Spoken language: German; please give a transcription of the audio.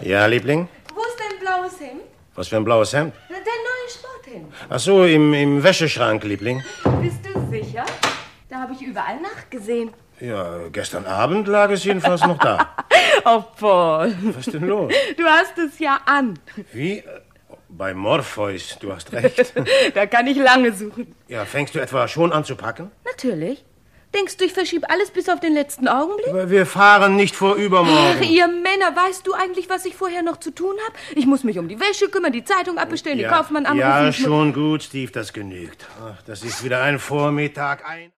Ja, Liebling? Wo ist dein blaues Hemd? Was für ein blaues Hemd? Dein neues Sporthemd. Ach so, im Wäscheschrank, Liebling. Bist du sicher? Da habe ich überall nachgesehen. Ja, gestern Abend lag es jedenfalls noch da. Oh, Paul. Was ist denn los? Du hast es ja an. Wie? Bei Morpheus, du hast recht. Da kann ich lange suchen. Ja, fängst du etwa schon an zu packen? Natürlich. Denkst du, ich verschiebe alles bis auf den letzten Augenblick? Aber wir fahren nicht vor übermorgen. Ach, ihr Männer, weißt du eigentlich, was ich vorher noch zu tun habe? Ich muss mich um die Wäsche kümmern, die Zeitung abbestellen, Ja, die Kaufmann anrufen. ja, schon gut, Steve, das genügt. Ach, das ist wieder ein Vormittag,